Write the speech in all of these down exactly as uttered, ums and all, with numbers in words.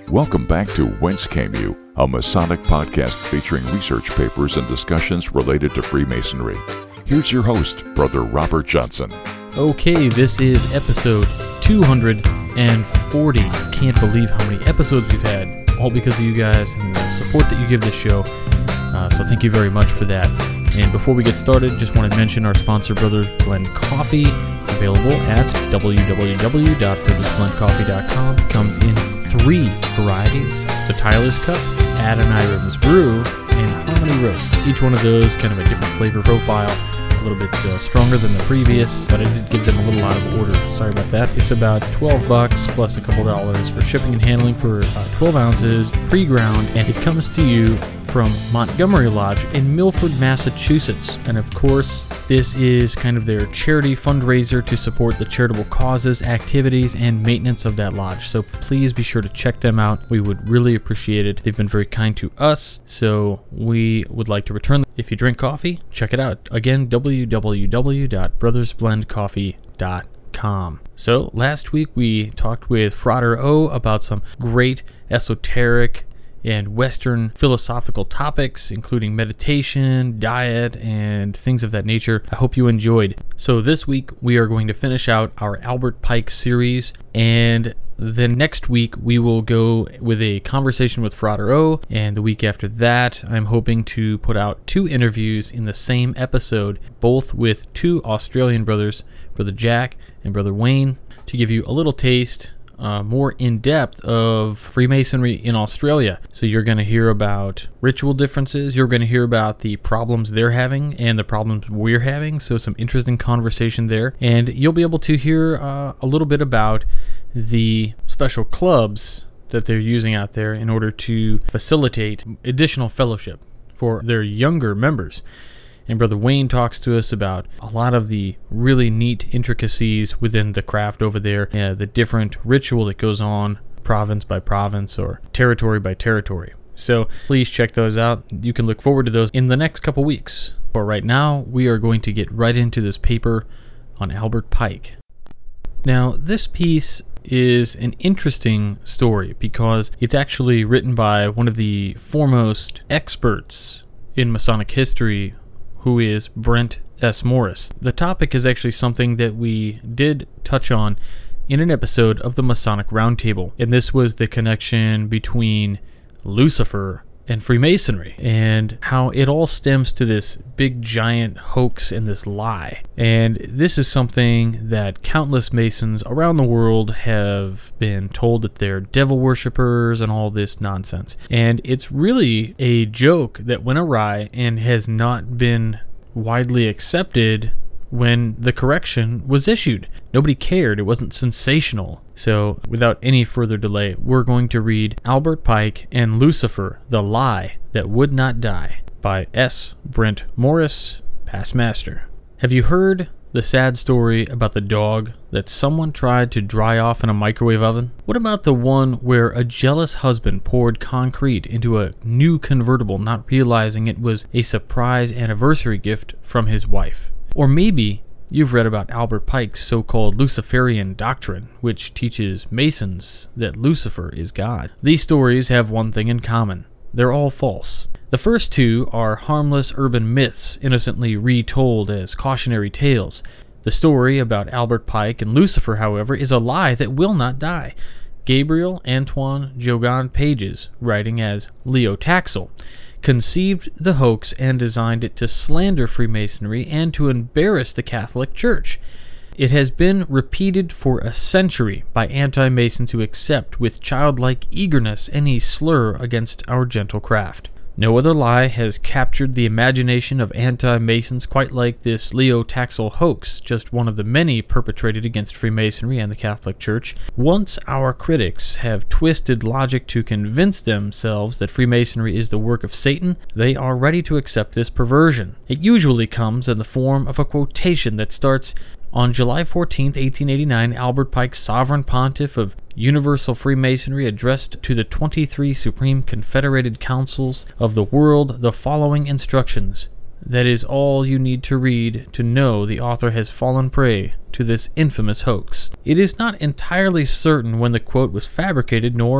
Welcome back to Whence Came You, a Masonic podcast featuring research papers and discussions related to Freemasonry. Here's your host, Brother Robert Johnson. Okay, this is episode two hundred forty. Can't believe how many episodes we've had, all because of you guys and the support that you give this show. Uh, so thank you very much for that. And before we get started, just want to mention our sponsor, Brothers Blend Coffee. It's available at w w w dot brothers blend coffee dot com. It comes in three varieties: the Tyler's Cup, Adoniram's Brew, and Harmony Roast. Each one of those kind of a different flavor profile, a little bit uh, stronger than the previous, but I did give them a little out of order. Sorry about that. It's about twelve bucks plus a couple dollars for shipping and handling for uh, twelve ounces, pre-ground, and it comes to you from Montgomery Lodge in Milford, Massachusetts. And of course, this is kind of their charity fundraiser to support the charitable causes, activities, and maintenance of that lodge. So please be sure to check them out. We would really appreciate it. They've been very kind to us, so we would like to return them. If you drink coffee, check it out. Again, w w w dot brothers blend coffee dot com. So last week we talked with Frater O about some great esoteric and Western philosophical topics, including meditation, diet, and things of that nature. I hope you enjoyed. So this week, we are going to finish out our Albert Pike series, and then next week, we will go with a conversation with Frater O, and the week after that, I'm hoping to put out two interviews in the same episode, both with two Australian brothers, Brother Jack and Brother Wayne, to give you a little taste Uh, more in-depth of Freemasonry in Australia. So you're going to hear about ritual differences, you're going to hear about the problems they're having and the problems we're having, so some interesting conversation there. And you'll be able to hear uh, a little bit about the special clubs that they're using out there in order to facilitate additional fellowship for their younger members. And Brother Wayne talks to us about a lot of the really neat intricacies within the craft over there, uh, the different ritual that goes on province by province or territory by territory. So please check those out. You can look forward to those in the next couple weeks. But right now, we are going to get right into this paper on Albert Pike. Now, this piece is an interesting story because it's actually written by one of the foremost experts in Masonic history, who is Brent S. Morris. The topic is actually something that we did touch on in an episode of the Masonic Roundtable, and this was the connection between Lucifer and Freemasonry, and how it all stems to this big giant hoax and this lie. And this is something that countless Masons around the world have been told that they're devil worshippers and all this nonsense. And it's really a joke that went awry and has not been widely accepted when the correction was issued. Nobody cared. It wasn't sensational. So without any further delay, we're going to read Albert Pike and Lucifer, The Lie That Would Not Die by S. Brent Morris, past master. Have you heard the sad story about the dog that someone tried to dry off in a microwave oven? What about the one where a jealous husband poured concrete into a new convertible, not realizing it was a surprise anniversary gift from his wife? Or maybe you've read about Albert Pike's so-called Luciferian doctrine, which teaches Masons that Lucifer is God. These stories have one thing in common. They're all false. The first two are harmless urban myths innocently retold as cautionary tales. The story about Albert Pike and Lucifer, however, is a lie that will not die. Gabriel Antoine Jogan Pages, writing as Leo Taxil, conceived the hoax and designed it to slander Freemasonry and to embarrass the Catholic Church. It has been repeated for a century by anti-Masons who accept with childlike eagerness any slur against our gentle craft. No other lie has captured the imagination of anti-Masons quite like this Leo Taxil hoax, just one of the many perpetrated against Freemasonry and the Catholic Church. Once our critics have twisted logic to convince themselves that Freemasonry is the work of Satan, they are ready to accept this perversion. It usually comes in the form of a quotation that starts, "On July fourteenth, eighteen eighty-nine, Albert Pike, Sovereign Pontiff of Universal Freemasonry, addressed to the twenty-three Supreme Confederated Councils of the world the following instructions. That is all you need to read to know the author has fallen prey to this infamous hoax." It is not entirely certain when the quote was fabricated, nor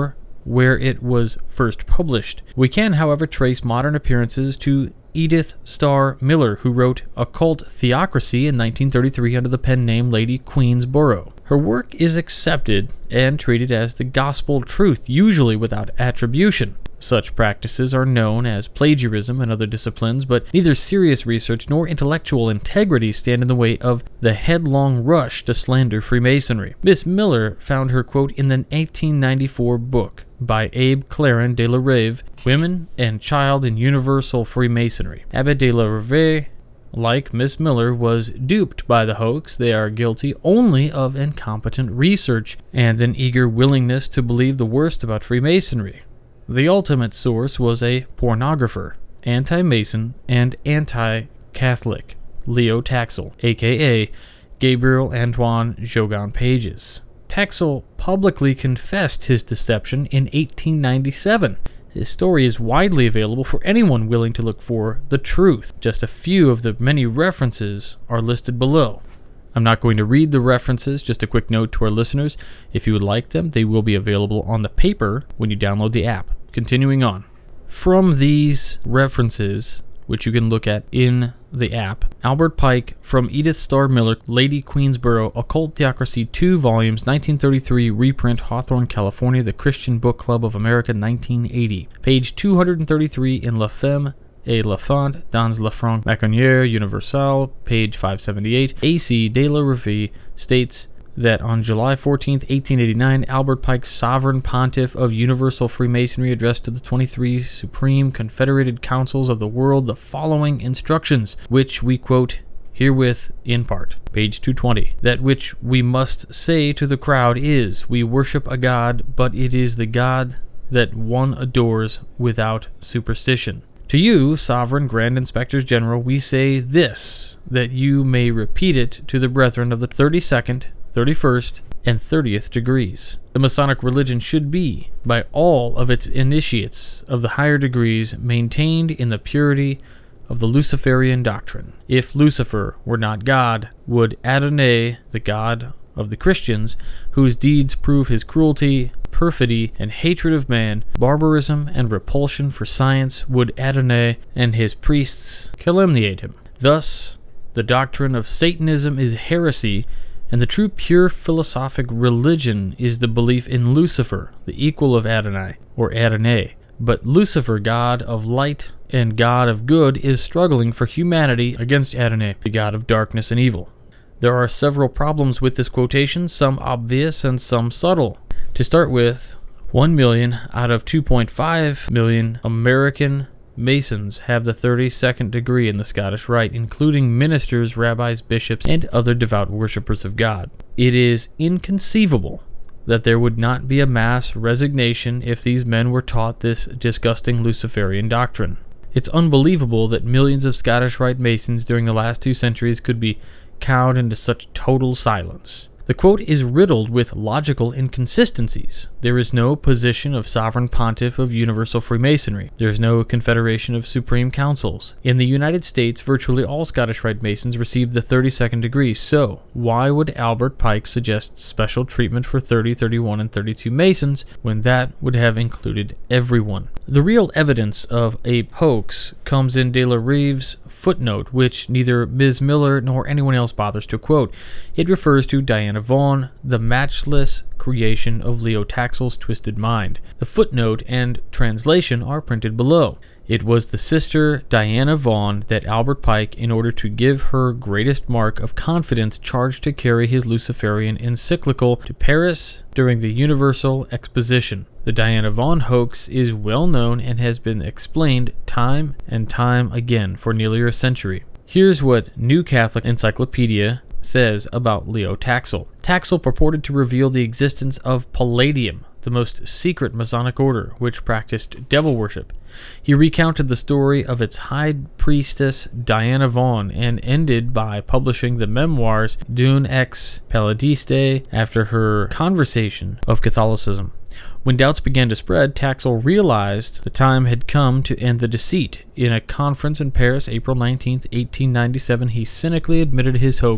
where it was first published. We can, however, trace modern appearances to Edith Starr Miller, who wrote Occult Theocracy in nineteen thirty-three under the pen name Lady Queensborough. Her work is accepted and treated as the gospel truth, usually without attribution. Such practices are known as plagiarism in other disciplines, but neither serious research nor intellectual integrity stand in the way of the headlong rush to slander Freemasonry. Miss Miller found her quote in the eighteen ninety-four book by Abe Claren de la Reve, Women and Child in Universal Freemasonry. Abbe de la Reve, like Miss Miller, was duped by the hoax. They are guilty only of incompetent research and an eager willingness to believe the worst about Freemasonry. The ultimate source was a pornographer, anti-Mason, and anti-Catholic, Leo Taxil, aka Gabriel Antoine Jogan Pages. Taxil publicly confessed his deception in eighteen ninety-seven. His story is widely available for anyone willing to look for the truth. Just a few of the many references are listed below. I'm not going to read the references, just a quick note to our listeners. If you would like them, they will be available on the paper when you download the app. Continuing on. From these references, which you can look at in the app, Albert Pike from Edith Starr Miller, Lady Queensborough, Occult Theocracy, two volumes, nineteen thirty-three, reprint, Hawthorne, California, The Christian Book Club of America, nineteen eighty. Page two hundred thirty-three in La Femme et l'Enfant dans la Franc Maconnière Universelle, page five seventy-eight. A C de la Revue states that on July fourteenth, eighteen eighty-nine, Albert Pike, Sovereign Pontiff of Universal Freemasonry, addressed to the twenty-three Supreme Confederated Councils of the world the following instructions, which we quote herewith in part. Page two twenty. That which we must say to the crowd is, we worship a God, but it is the God that one adores without superstition. To you, Sovereign Grand Inspectors General, we say this, that you may repeat it to the brethren of the thirty-second, thirty-first, and thirtieth degrees. The Masonic religion should be, by all of its initiates of the higher degrees, maintained in the purity of the Luciferian doctrine. If Lucifer were not God, would Adonai, the God of the Christians, whose deeds prove his cruelty, perfidy, and hatred of man, barbarism, and repulsion for science, would Adonai and his priests calumniate him. Thus, the doctrine of Satanism is heresy, and the true pure philosophic religion is the belief in Lucifer, the equal of Adonai, or Adonai. But Lucifer, God of light and God of good, is struggling for humanity against Adonai, the God of darkness and evil. There are several problems with this quotation, some obvious and some subtle. To start with, one million out of two point five million American Masons have the thirty-second degree in the Scottish Rite, including ministers, rabbis, bishops, and other devout worshippers of God. It is inconceivable that there would not be a mass resignation if these men were taught this disgusting Luciferian doctrine. It's unbelievable that millions of Scottish Rite Masons during the last two centuries could be cowed into such total silence. The quote is riddled with logical inconsistencies. There is no position of Sovereign Pontiff of Universal Freemasonry. There is no Confederation of Supreme Councils. In the United States, virtually all Scottish Rite Masons receive the thirty-second degree, so why would Albert Pike suggest special treatment for thirty, thirty-one, and thirty-two Masons when that would have included everyone? The real evidence of a hoax comes in De la Rive's footnote, which neither Miz Miller nor anyone else bothers to quote. It refers to Diana Vaughan, the matchless creation of Leo Taxil's twisted mind. The footnote and translation are printed below. It was the sister Diana Vaughan that Albert Pike, in order to give her greatest mark of confidence, charged to carry his Luciferian encyclical to Paris during the Universal Exposition. The Diana Vaughan hoax is well known and has been explained time and time again for nearly a century. Here's what New Catholic Encyclopedia says about Leo Taxil. Taxil purported to reveal the existence of Palladium, the most secret Masonic order, which practiced devil worship. He recounted the story of its high priestess Diana Vaughan and ended by publishing the memoirs D'une ex Palladiste after her conversation of Catholicism. When doubts began to spread, Taxil realized the time had come to end the deceit. In a conference in Paris, April nineteenth, eighteen ninety-seven, he cynically admitted his hoax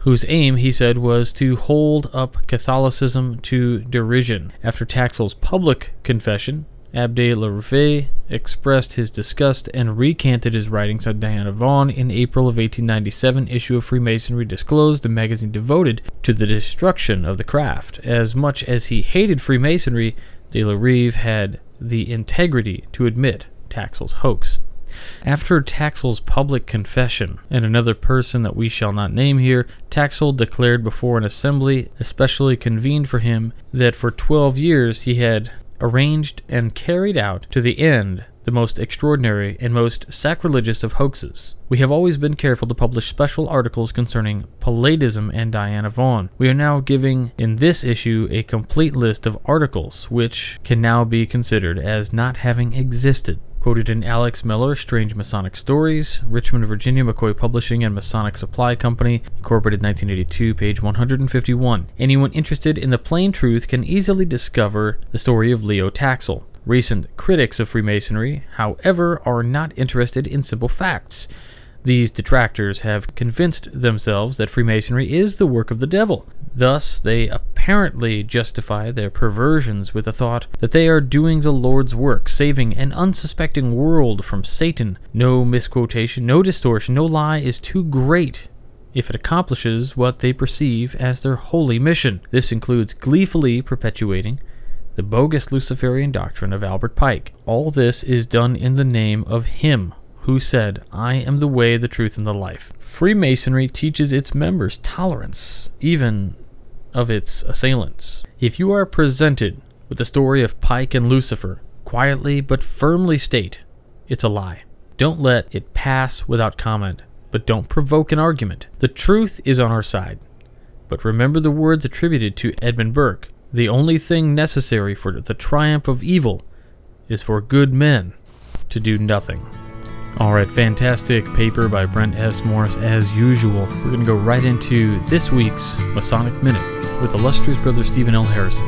whose aim, he said, was to hold up Catholicism to derision. After Taxil's public confession, Abbe Lervet expressed his disgust and recanted his writings on Diana Vaughan. In April of eighteen ninety-seven, issue of Freemasonry disclosed a magazine devoted to the destruction of the craft. As much as he hated Freemasonry, de la Rive had the integrity to admit Taxil's hoax. After Taxil's public confession, and another person that we shall not name here, Taxil declared before an assembly especially convened for him that for twelve years he had arranged and carried out to the end the most extraordinary and most sacrilegious of hoaxes. We have always been careful to publish special articles concerning Palladism and Diana Vaughan. We are now giving in this issue a complete list of articles which can now be considered as not having existed. Quoted in Alex Miller, Strange Masonic Stories, Richmond, Virginia, McCoy Publishing and Masonic Supply Company, Incorporated, nineteen eighty-two, page one hundred fifty-one. Anyone interested in the plain truth can easily discover the story of Leo Taxil. Recent critics of Freemasonry, however, are not interested in simple facts. These detractors have convinced themselves that Freemasonry is the work of the devil. Thus, they apparently justify their perversions with the thought that they are doing the Lord's work, saving an unsuspecting world from Satan. No misquotation, no distortion, no lie is too great if it accomplishes what they perceive as their holy mission. This includes gleefully perpetuating the bogus Luciferian doctrine of Albert Pike. All this is done in the name of Him who said, "I am the way, the truth, and the life." Freemasonry teaches its members tolerance, even of its assailants. If you are presented with the story of Pike and Lucifer, quietly but firmly state, it's a lie. Don't let it pass without comment, but don't provoke an argument. The truth is on our side. But remember the words attributed to Edmund Burke: the only thing necessary for the triumph of evil is for good men to do nothing. Alright, fantastic paper by Brent S. Morris as usual. We're going to go right into this week's Masonic Minute with illustrious brother Stephen L. Harrison.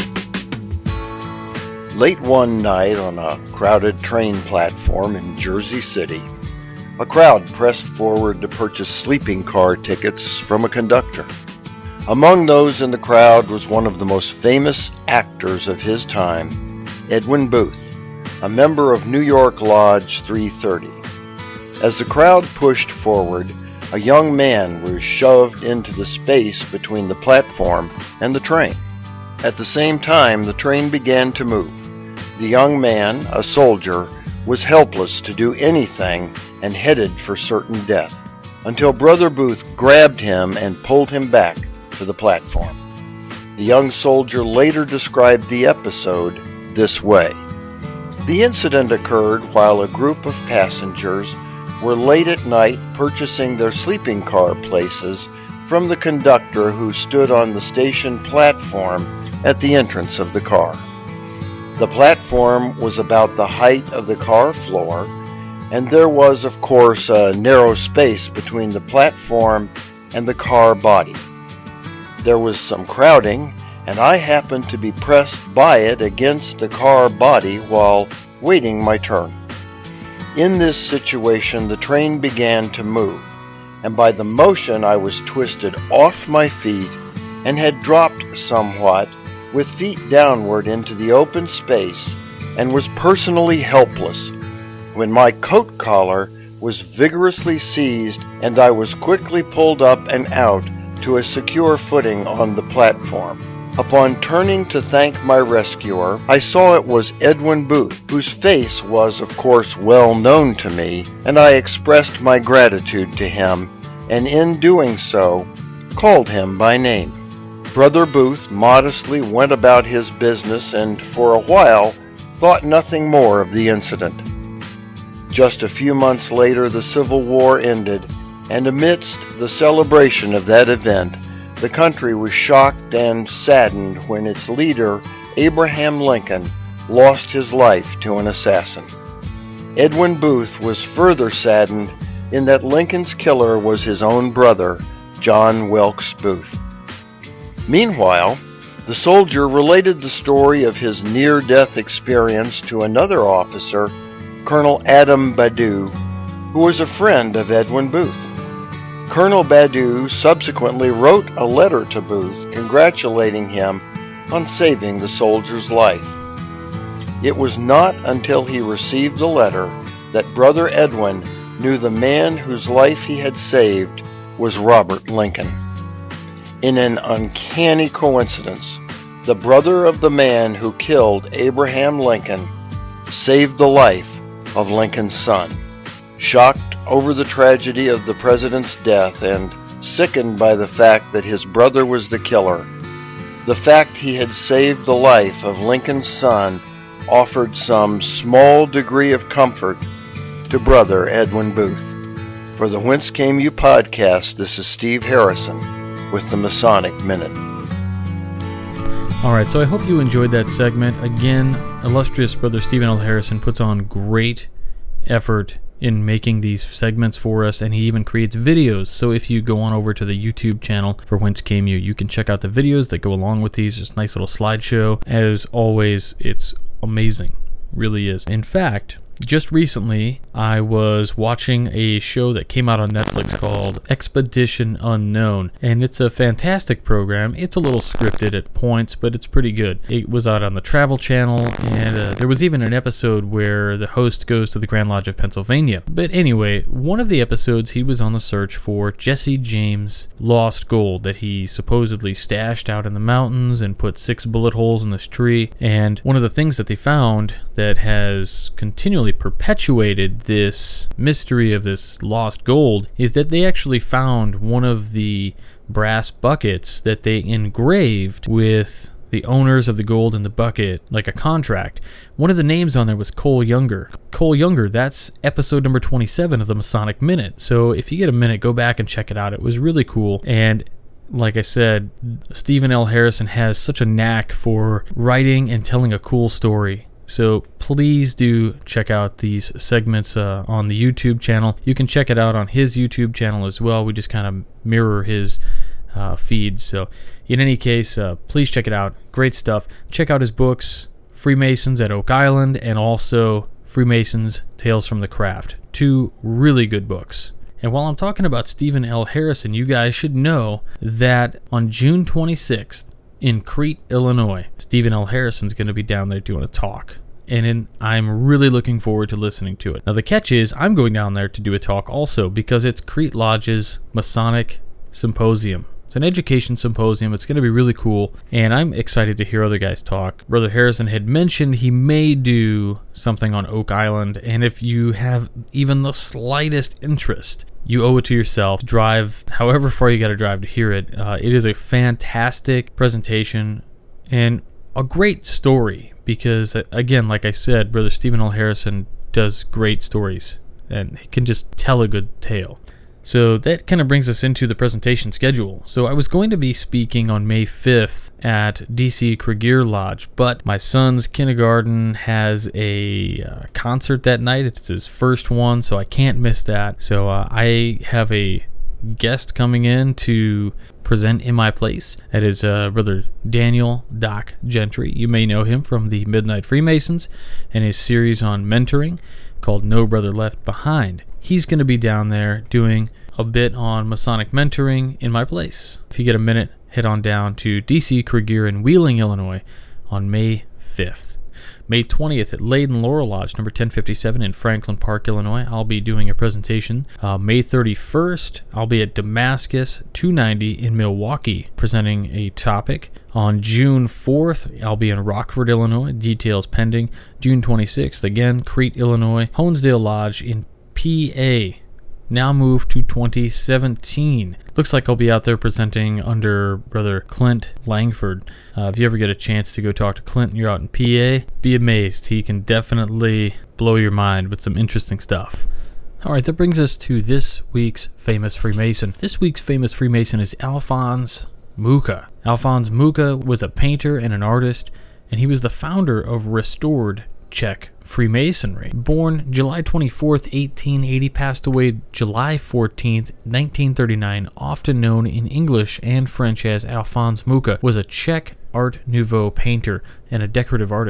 Late one night on a crowded train platform in Jersey City, a crowd pressed forward to purchase sleeping car tickets from a conductor. Among those in the crowd was one of the most famous actors of his time, Edwin Booth, a member of New York Lodge three thirty. As the crowd pushed forward, a young man was shoved into the space between the platform and the train. At the same time, the train began to move. The young man, a soldier, was helpless to do anything and headed for certain death, until Brother Booth grabbed him and pulled him back to the platform. The young soldier later described the episode this way. The incident occurred while a group of passengers were late at night purchasing their sleeping car places from the conductor who stood on the station platform at the entrance of the car. The platform was about the height of the car floor, and there was, of course, a narrow space between the platform and the car body. There was some crowding, and I happened to be pressed by it against the car body while waiting my turn. In this situation, the train began to move, and by the motion I was twisted off my feet and had dropped somewhat with feet downward into the open space and was personally helpless when my coat collar was vigorously seized and I was quickly pulled up and out to a secure footing on the platform. Upon turning to thank my rescuer, I saw it was Edwin Booth, whose face was, of course, well known to me, and I expressed my gratitude to him, and in doing so, called him by name. Brother Booth modestly went about his business and, for a while, thought nothing more of the incident. Just a few months later, the Civil War ended, and amidst the celebration of that event, the country was shocked and saddened when its leader, Abraham Lincoln, lost his life to an assassin. Edwin Booth was further saddened in that Lincoln's killer was his own brother, John Wilkes Booth. Meanwhile, the soldier related the story of his near-death experience to another officer, Colonel Adam Badu, who was a friend of Edwin Booth. Colonel Badu subsequently wrote a letter to Booth congratulating him on saving the soldier's life. It was not until he received the letter that Brother Edwin knew the man whose life he had saved was Robert Lincoln. In an uncanny coincidence, the brother of the man who killed Abraham Lincoln saved the life of Lincoln's son. Shocked over the tragedy of the president's death and sickened by the fact that his brother was the killer, the fact he had saved the life of Lincoln's son offered some small degree of comfort to Brother Edwin Booth. For the Whence Came You podcast, this is Steve Harrison with the Masonic Minute. Alright, so I hope you enjoyed that segment. Again, illustrious Brother Stephen L. Harrison puts on great effort in making these segments for us, and he even creates videos. So if you go on over to the YouTube channel for Whence Came You, you can check out the videos that go along with these. Just a nice little slideshow. As always, it's amazing. Really is. In fact, just recently, I was watching a show that came out on Netflix called Expedition Unknown, and it's a fantastic program. It's a little scripted at points, but it's pretty good. It was out on the Travel Channel, and uh, there was even an episode where the host goes to the Grand Lodge of Pennsylvania. But anyway, one of the episodes, he was on the search for Jesse James' lost gold that he supposedly stashed out in the mountains and put six bullet holes in this tree. And one of the things that they found that has continually perpetuated this mystery of this lost gold is that they actually found one of the brass buckets that they engraved with the owners of the gold in the bucket, like a contract. One of the names on there was Cole Younger. Cole Younger, that's episode number twenty-seven of the Masonic Minute. So if you get a minute, go back and check it out. It was really cool. And like I said, Stephen L. Harrison has such a knack for writing and telling a cool story. So please do check out these segments uh, on the YouTube channel. You can check it out on his YouTube channel as well. We just kind of mirror his uh, feed. So in any case, uh, please check it out. Great stuff. Check out his books, Freemasons at Oak Island, and also Freemasons Tales from the Craft. Two really good books. And while I'm talking about Stephen L. Harrison, you guys should know that on June twenty-sixth, in Crete, Illinois, Stephen L. Harrison's going to be down there doing a talk, and in, I'm really looking forward to listening to it. Now the catch is, I'm going down there to do a talk also because it's Crete Lodge's Masonic Symposium. It's an education symposium. It's going to be really cool, and I'm excited to hear other guys talk. Brother Harrison had mentioned he may do something on Oak Island, and if you have even the slightest interest, you owe it to yourself. Drive however far you got to drive to hear it. Uh, it is a fantastic presentation and a great story because, again, like I said, Brother Stephen L. Harrison does great stories and he can just tell a good tale. So that kind of brings us into the presentation schedule. So I was going to be speaking on May fifth at D C Kregier Lodge, but my son's kindergarten has a uh, concert that night. It's his first one, so I can't miss that. So uh, I have a guest coming in to present in my place. That is uh, Brother Daniel Doc Gentry. You may know him from the Midnight Freemasons and his series on mentoring called No Brother Left Behind. He's going to be down there doing a bit on Masonic mentoring in my place. If you get a minute, head on down to D C Kregier in Wheeling, Illinois on May fifth. May twentieth at Leyden Laurel Lodge, number ten fifty-seven in Franklin Park, Illinois. I'll be doing a presentation. Uh, May thirty-first, I'll be at Damascus two ninety in Milwaukee presenting a topic. On June fourth, I'll be in Rockford, Illinois. Details pending. June twenty-sixth, again, Crete, Illinois. Honesdale Lodge in P A. Now moved to twenty seventeen. Looks like I'll be out there presenting under Brother Clint Langford. Uh, if you ever get a chance to go talk to Clint and you're out in P A, be amazed. He can definitely blow your mind with some interesting stuff. Alright, that brings us to this week's famous Freemason. This week's famous Freemason is Alphonse Mucha. Alphonse Mucha was a painter and an artist, and he was the founder of Restored Czech Freemasonry. Born July twenty-fourth, eighteen eighty, passed away July fourteenth, nineteen thirty-nine, often known in English and French as Alphonse Mucha, was a Czech Art Nouveau painter and a decorative artist.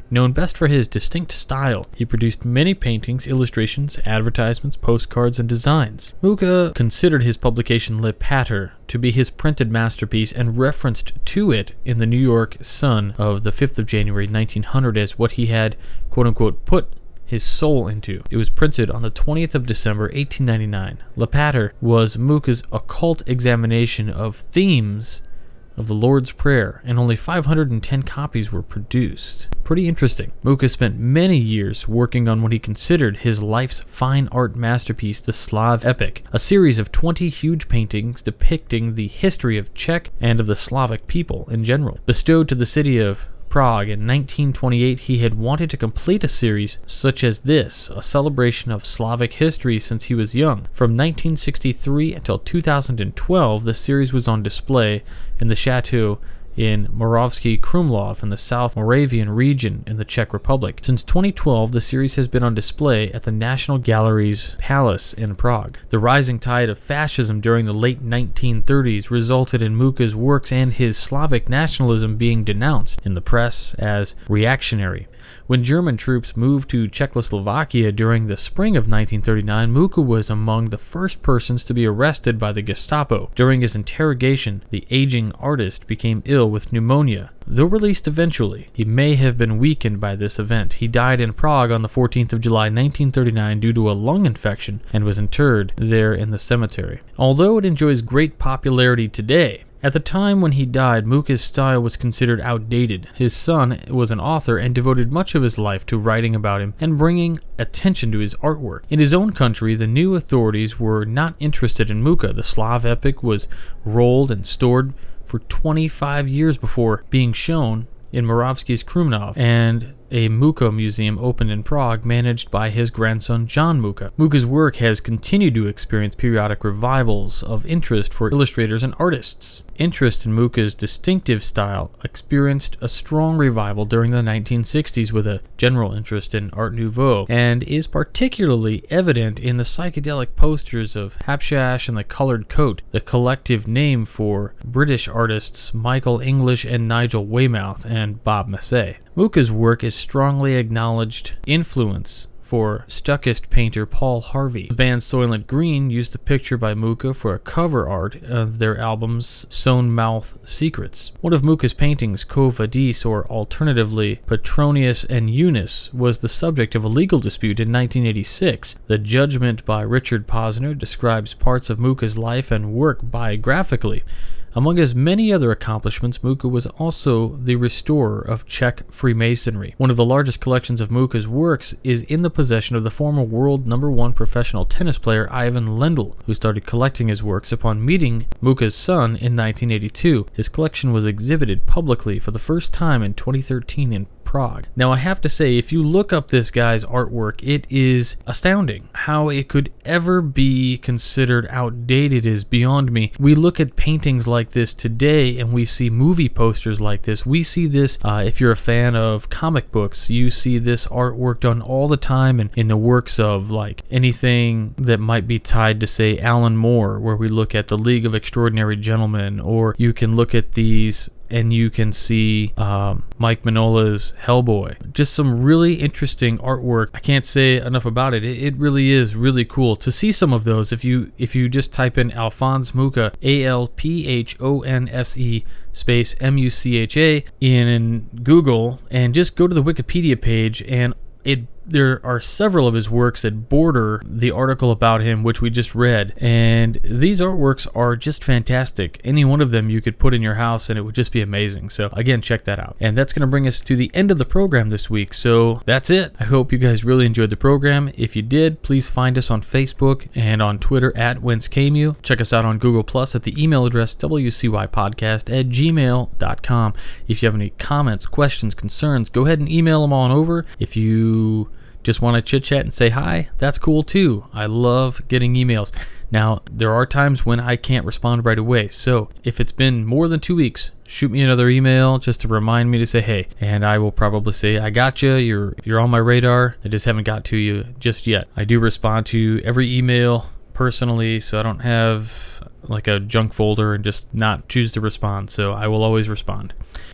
Known best for his distinct style, he produced many paintings, illustrations, advertisements, postcards, and designs. Mucha considered his publication Le Pater to be his printed masterpiece and referenced to it in the New York Sun of the fifth of January nineteen hundred as what he had, quote-unquote, put his soul into. It was printed on the twentieth of December, eighteen ninety-nine. Le Pater was Mucha's occult examination of themes of the Lord's Prayer, and only five hundred ten copies were produced. Pretty interesting. Mucha spent many years working on what he considered his life's fine art masterpiece, the Slav Epic, a series of twenty huge paintings depicting the history of Czech and of the Slavic people in general. Bestowed to the city of Prague in nineteen twenty-eight, he had wanted to complete a series such as this, a celebration of Slavic history since he was young. From nineteen sixty-three until two thousand twelve, the series was on display in the chateau in Moravsky Krumlov in the South Moravian region in the Czech Republic. Since twenty twelve, the series has been on display at the National Gallery's Palace in Prague. The rising tide of fascism during the late nineteen thirties resulted in Mucha's works and his Slavic nationalism being denounced in the press as reactionary. When German troops moved to Czechoslovakia during the spring of nineteen thirty-nine, Mucha was among the first persons to be arrested by the Gestapo. During his interrogation, the aging artist became ill with pneumonia. Though released eventually, he may have been weakened by this event. He died in Prague on the fourteenth of July nineteen thirty-nine due to a lung infection and was interred there in the cemetery. Although it enjoys great popularity today, at the time when he died, Mucha's style was considered outdated. His son was an author and devoted much of his life to writing about him and bringing attention to his artwork. In his own country, the new authorities were not interested in Mucha. The Slav Epic was rolled and stored for twenty-five years before being shown in Moravsky's Krumlov, and a Mucha museum opened in Prague managed by his grandson John Mucha. Mucha's work has continued to experience periodic revivals of interest for illustrators and artists. Interest in Mucha's distinctive style experienced a strong revival during the nineteen sixties with a general interest in Art Nouveau, and is particularly evident in the psychedelic posters of Hapshash and the Colored Coat, the collective name for British artists Michael English and Nigel Weymouth and Bob Massey. Mucha's work is strongly acknowledged influence for Stuckist painter Paul Harvey. The band Soylent Green used the picture by Mucha for a cover art of their album's Sewn Mouth Secrets. One of Mucha's paintings, Quo Vadis, or alternatively Petronius and Eunice, was the subject of a legal dispute in nineteen eighty-six. The judgment by Richard Posner describes parts of Mucha's life and work biographically. Among his many other accomplishments, Mucha was also the restorer of Czech Freemasonry. One of the largest collections of Mucha's works is in the possession of the former world number one professional tennis player Ivan Lendl, who started collecting his works upon meeting Mucha's son in nineteen eighty-two. His collection was exhibited publicly for the first time in twenty thirteen in Prague. Now, I have to say, if you look up this guy's artwork, it is astounding. How it could ever be considered outdated is beyond me. We look at paintings like this today and we see movie posters like this. We see this, uh, if you're a fan of comic books, you see this artwork done all the time in, in the works of like anything that might be tied to, say, Alan Moore, where we look at the League of Extraordinary Gentlemen, or you can look at these and you can see um, Mike Mignola's Hellboy. Just some really interesting artwork. I can't say enough about it. it. It really is really cool to see some of those. If you if you just type in Alphonse Mucha, A L P H O N S E space M U C H A in Google, and just go to the Wikipedia page, and it there are several of his works that border the article about him, which we just read, and these artworks are just fantastic. Any one of them you could put in your house and it would just be amazing. So again, check that out. And that's going to bring us to the end of the program this week. So that's it. I hope you guys really enjoyed the program. If you did, please find us on Facebook and on Twitter at Whence Came You. Check us out on Google Plus at the email address W C Y podcast at gmail dot com. If you have any comments, questions, concerns, go ahead and email them on over. If you just want to chit chat and say hi, that's cool too. I love getting emails. Now, there are times when I can't respond right away, so if it's been more than two weeks, shoot me another email just to remind me to say hey, and I will probably say I got you. You're you're on my radar. I just haven't got to you just yet. I do respond to every email personally, so I don't have like a junk folder and just not choose to respond, so I will always respond.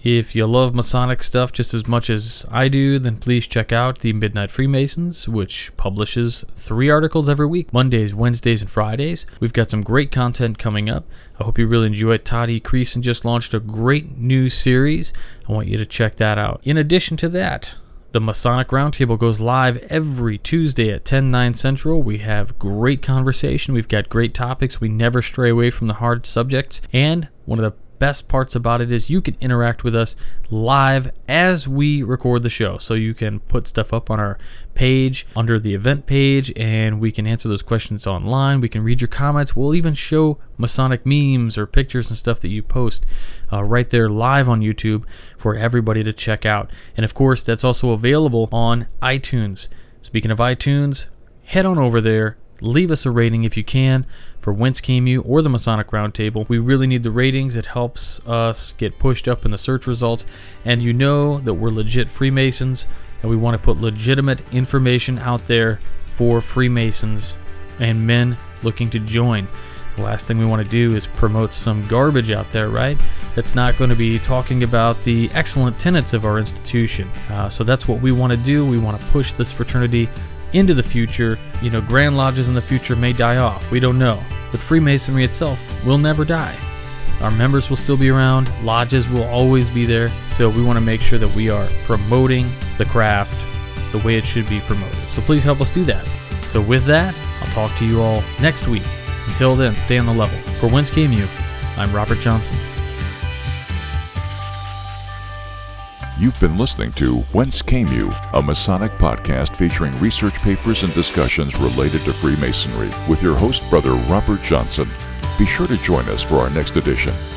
If you love Masonic stuff just as much as I do, then please check out the Midnight Freemasons, which publishes three articles every week, Mondays, Wednesdays, and Fridays. We've got some great content coming up. I hope you really enjoy it. Todd E. Creason just launched a great new series. I want you to check that out. In addition to that, the Masonic Roundtable goes live every Tuesday at ten, nine Central. We have great conversation. We've got great topics. We never stray away from the hard subjects. And one of the best parts about it is you can interact with us live as we record the show. So you can put stuff up on our page under the event page, and we can answer those questions online. We can read your comments. We'll even show Masonic memes or pictures and stuff that you post uh, right there live on YouTube for everybody to check out. And of course, that's also available on iTunes. Speaking of iTunes, head on over there. Leave us a rating if you can for Whence Came You or the Masonic Roundtable. We really need the ratings. It helps us get pushed up in the search results. And you know that we're legit Freemasons, and we want to put legitimate information out there for Freemasons and men looking to join. The last thing we want to do is promote some garbage out there, right? That's not going to be talking about the excellent tenets of our institution. Uh, so that's what we want to do. We want to push this fraternity into the future. You know, Grand Lodges in the future may die off. We don't know. But Freemasonry itself will never die. Our members will still be around. Lodges will always be there. So we want to make sure that we are promoting the craft the way it should be promoted. So please help us do that. So with that, I'll talk to you all next week. Until then, stay on the level. For Whence Came You, I'm Robert Johnson. You've been listening to Whence Came You, a Masonic podcast featuring research papers and discussions related to Freemasonry with your host, Brother Robert Johnson. Be sure to join us for our next edition.